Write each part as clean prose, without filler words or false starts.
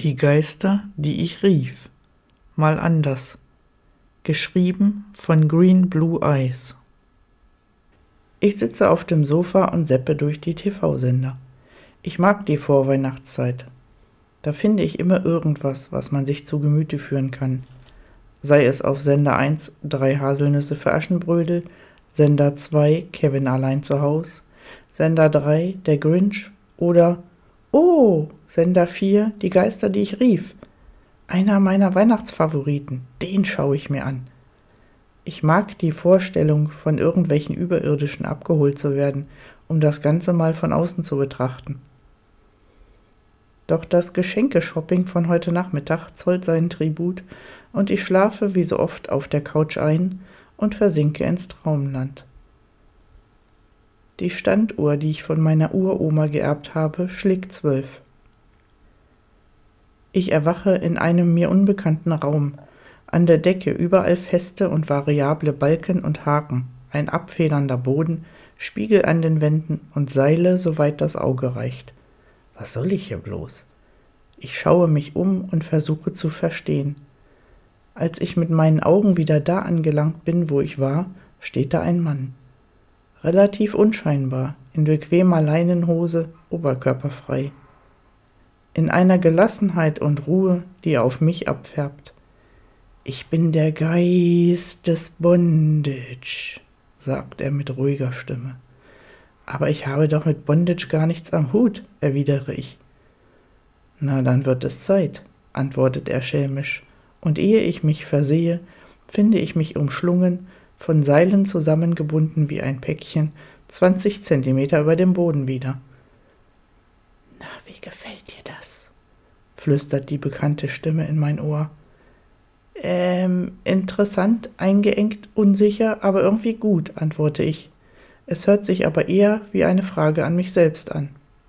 Die Geister, die ich rief. Mal anders. Geschrieben von Green Blue Eyes. Ich sitze auf dem Sofa und seppe durch die TV-Sender. Ich mag die Vorweihnachtszeit. Da finde ich immer irgendwas, was man sich zu Gemüte führen kann. Sei es auf Sender 1 3 Haselnüsse für Aschenbrödel, Sender 2 Kevin allein zu Haus, Sender 3 Der Grinch oder Sender 4 Die Geister, die ich rief. Einer meiner Weihnachtsfavoriten, den schaue ich mir an. Ich mag die Vorstellung, von irgendwelchen Überirdischen abgeholt zu werden, um das Ganze mal von außen zu betrachten. Doch das Geschenkeshopping von heute Nachmittag zollt seinen Tribut und ich schlafe wie so oft auf der Couch ein und versinke ins Traumland. Die Standuhr, die ich von meiner Uroma geerbt habe, schlägt 12. Ich erwache in einem mir unbekannten Raum. An der Decke überall feste und variable Balken und Haken, ein abfedernder Boden, Spiegel an den Wänden und Seile, soweit das Auge reicht. Was soll ich hier bloß? Ich schaue mich um und versuche zu verstehen. Als ich mit meinen Augen wieder da angelangt bin, wo ich war, steht da ein Mann. Relativ unscheinbar, in bequemer Leinenhose, oberkörperfrei. In einer Gelassenheit und Ruhe, die auf mich abfärbt. Ich bin der Geist des Bondage, sagt er mit ruhiger Stimme. Aber ich habe doch mit Bondage gar nichts am Hut, erwidere ich. Na, dann wird es Zeit, antwortet er schelmisch, und ehe ich mich versehe, finde ich mich umschlungen, von Seilen zusammengebunden wie ein Päckchen, 20 Zentimeter über dem Boden wieder. Na, wie gefällt dir das? Flüstert die bekannte Stimme in mein Ohr. Interessant, eingeengt, unsicher, aber irgendwie gut, antworte ich. Es hört sich aber eher wie eine Frage an mich selbst an.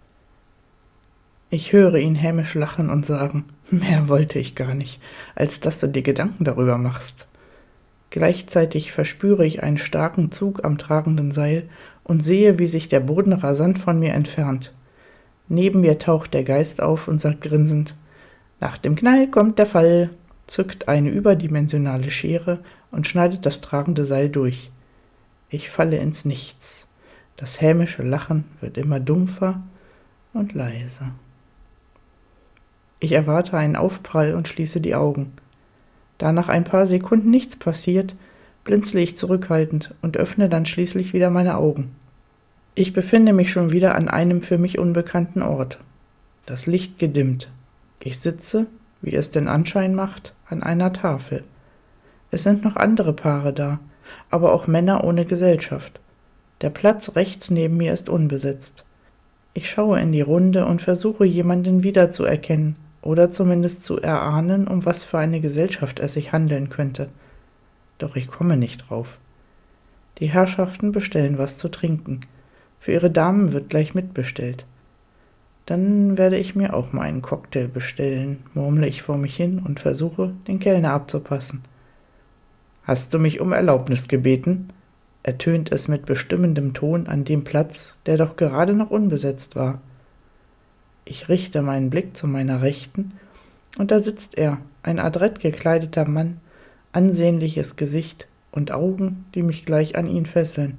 Ich höre ihn hämisch lachen und sagen, mehr wollte ich gar nicht, als dass du dir Gedanken darüber machst. Gleichzeitig verspüre ich einen starken Zug am tragenden Seil und sehe, wie sich der Boden rasant von mir entfernt. Neben mir taucht der Geist auf und sagt grinsend, nach dem Knall kommt der Fall, zückt eine überdimensionale Schere und schneidet das tragende Seil durch. Ich falle ins Nichts. Das hämische Lachen wird immer dumpfer und leiser. Ich erwarte einen Aufprall und schließe die Augen. Da nach ein paar Sekunden nichts passiert, blinzle ich zurückhaltend und öffne dann schließlich wieder meine Augen. Ich befinde mich schon wieder an einem für mich unbekannten Ort. Das Licht gedimmt. Ich sitze, wie es den Anschein macht, an einer Tafel. Es sind noch andere Paare da, aber auch Männer ohne Gesellschaft. Der Platz rechts neben mir ist unbesetzt. Ich schaue in die Runde und versuche, jemanden wiederzuerkennen oder zumindest zu erahnen, um was für eine Gesellschaft es sich handeln könnte. Doch ich komme nicht drauf. Die Herrschaften bestellen was zu trinken. Für ihre Damen wird gleich mitbestellt. Dann werde ich mir auch mal einen Cocktail bestellen, murmle ich vor mich hin und versuche, den Kellner abzupassen. »Hast du mich um Erlaubnis gebeten?« ertönt es mit bestimmendem Ton an dem Platz, der doch gerade noch unbesetzt war. Ich richte meinen Blick zu meiner Rechten, und da sitzt er, ein adrett gekleideter Mann, ansehnliches Gesicht und Augen, die mich gleich an ihn fesseln.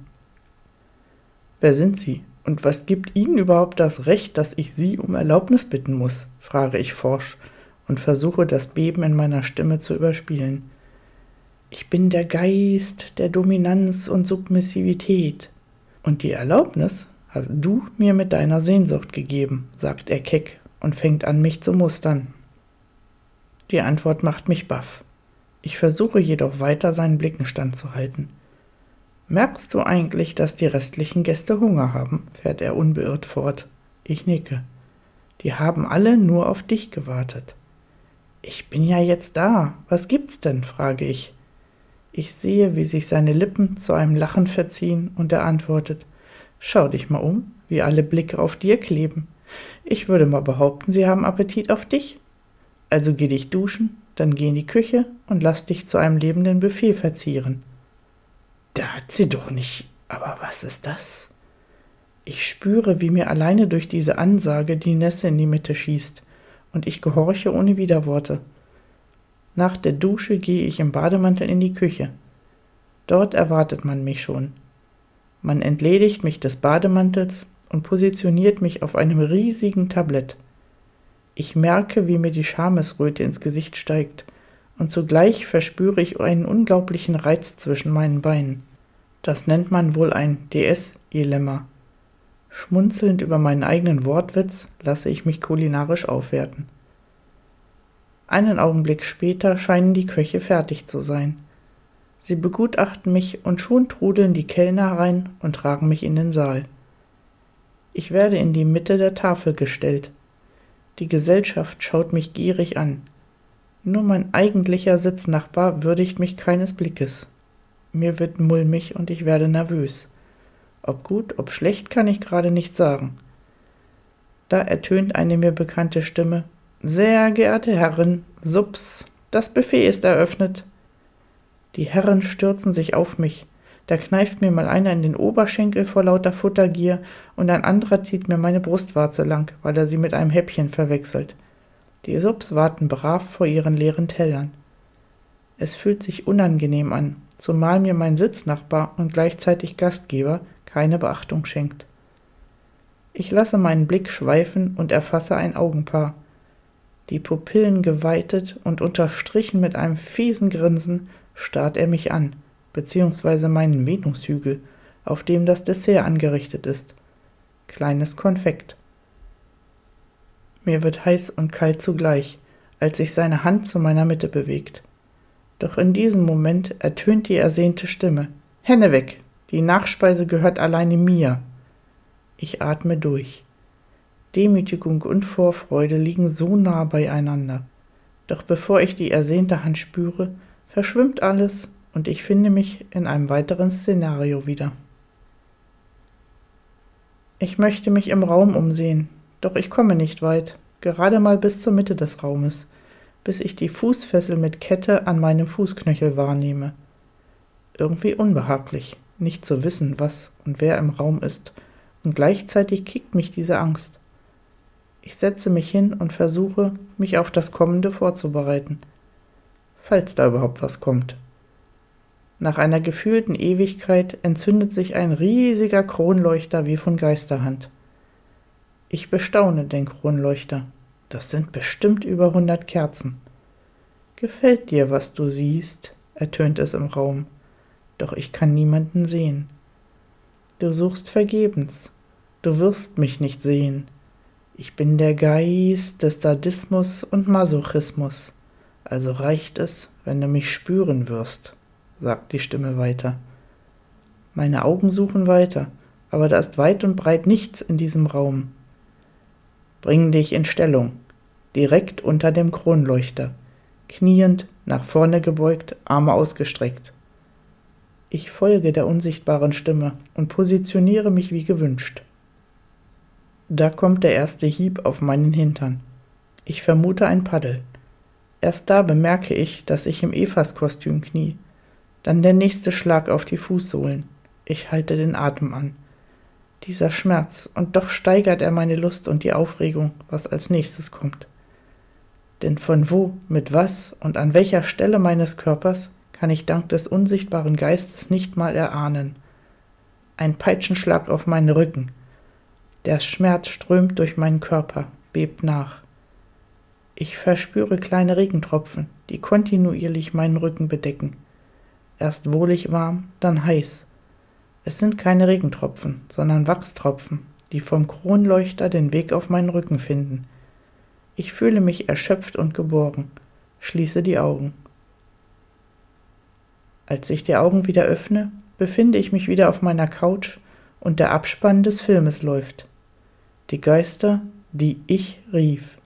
»Wer sind Sie? Und was gibt Ihnen überhaupt das Recht, dass ich Sie um Erlaubnis bitten muss?« frage ich forsch und versuche, das Beben in meiner Stimme zu überspielen. »Ich bin der Geist der Dominanz und Submissivität. Und die Erlaubnis hast du mir mit deiner Sehnsucht gegeben«, sagt er keck und fängt an, mich zu mustern. Die Antwort macht mich baff. Ich versuche jedoch weiter, seinen Blicken standzuhalten. »Merkst du eigentlich, dass die restlichen Gäste Hunger haben?« fährt er unbeirrt fort. Ich nicke. »Die haben alle nur auf dich gewartet.« »Ich bin ja jetzt da. Was gibt's denn?« frage ich. Ich sehe, wie sich seine Lippen zu einem Lachen verziehen und er antwortet, »Schau dich mal um, wie alle Blicke auf dir kleben. Ich würde mal behaupten, sie haben Appetit auf dich. Also geh dich duschen, dann geh in die Küche und lass dich zu einem lebenden Buffet verzieren.« »Da hat sie doch nicht. Aber was ist das?« Ich spüre, wie mir alleine durch diese Ansage die Nässe in die Mitte schießt und ich gehorche ohne Widerworte. Nach der Dusche gehe ich im Bademantel in die Küche. Dort erwartet man mich schon. Man entledigt mich des Bademantels und positioniert mich auf einem riesigen Tablett. Ich merke, wie mir die Schamesröte ins Gesicht steigt, und zugleich verspüre ich einen unglaublichen Reiz zwischen meinen Beinen. Das nennt man wohl ein DS-Dilemma. Schmunzelnd über meinen eigenen Wortwitz lasse ich mich kulinarisch aufwerten. Einen Augenblick später scheinen die Köche fertig zu sein. Sie begutachten mich und schon trudeln die Kellner herein und tragen mich in den Saal. Ich werde in die Mitte der Tafel gestellt. Die Gesellschaft schaut mich gierig an. Nur mein eigentlicher Sitznachbar würdigt mich keines Blickes. Mir wird mulmig und ich werde nervös. Ob gut, ob schlecht, kann ich gerade nicht sagen. Da ertönt eine mir bekannte Stimme. »Sehr geehrte Herren, Sups, das Buffet ist eröffnet.« Die Herren stürzen sich auf mich. Da kneift mir mal einer in den Oberschenkel vor lauter Futtergier und ein anderer zieht mir meine Brustwarze lang, weil er sie mit einem Häppchen verwechselt. Die Sups warten brav vor ihren leeren Tellern. Es fühlt sich unangenehm an, zumal mir mein Sitznachbar und gleichzeitig Gastgeber keine Beachtung schenkt. Ich lasse meinen Blick schweifen und erfasse ein Augenpaar. Die Pupillen geweitet und unterstrichen mit einem fiesen Grinsen starrt er mich an, beziehungsweise meinen Venushügel, auf dem das Dessert angerichtet ist. Kleines Konfekt. Mir wird heiß und kalt zugleich, als sich seine Hand zu meiner Mitte bewegt. Doch in diesem Moment ertönt die ersehnte Stimme. »Hände weg! Die Nachspeise gehört alleine mir!« Ich atme durch. Demütigung und Vorfreude liegen so nah beieinander. Doch bevor ich die ersehnte Hand spüre, verschwimmt alles und ich finde mich in einem weiteren Szenario wieder. Ich möchte mich im Raum umsehen, doch ich komme nicht weit, gerade mal bis zur Mitte des Raumes, bis ich die Fußfessel mit Kette an meinem Fußknöchel wahrnehme. Irgendwie unbehaglich, nicht zu wissen, was und wer im Raum ist, und gleichzeitig kickt mich diese Angst. Ich setze mich hin und versuche, mich auf das Kommende vorzubereiten, falls da überhaupt was kommt. Nach einer gefühlten Ewigkeit entzündet sich ein riesiger Kronleuchter wie von Geisterhand. Ich bestaune den Kronleuchter. Das sind bestimmt über 100 Kerzen. »Gefällt dir, was du siehst?« ertönt es im Raum. Doch ich kann niemanden sehen. »Du suchst vergebens. Du wirst mich nicht sehen. Ich bin der Geist des Sadismus und Masochismus. Also reicht es, wenn du mich spüren wirst«, sagt die Stimme weiter. Meine Augen suchen weiter, aber da ist weit und breit nichts in diesem Raum. »Bring dich in Stellung, direkt unter dem Kronleuchter, kniend, nach vorne gebeugt, Arme ausgestreckt.« Ich folge der unsichtbaren Stimme und positioniere mich wie gewünscht. Da kommt der erste Hieb auf meinen Hintern. Ich vermute ein Paddel. Erst da bemerke ich, dass ich im Evas-Kostüm knie. Dann der nächste Schlag auf die Fußsohlen. Ich halte den Atem an. Dieser Schmerz, und doch steigert er meine Lust und die Aufregung, was als nächstes kommt. Denn von wo, mit was und an welcher Stelle meines Körpers kann ich dank des unsichtbaren Geistes nicht mal erahnen. Ein Peitschenschlag auf meinen Rücken. Der Schmerz strömt durch meinen Körper, bebt nach. Ich verspüre kleine Regentropfen, die kontinuierlich meinen Rücken bedecken. Erst wohlig warm, dann heiß. Es sind keine Regentropfen, sondern Wachstropfen, die vom Kronleuchter den Weg auf meinen Rücken finden. Ich fühle mich erschöpft und geborgen, schließe die Augen. Als ich die Augen wieder öffne, befinde ich mich wieder auf meiner Couch und der Abspann des Filmes läuft. Die Geister, die ich rief.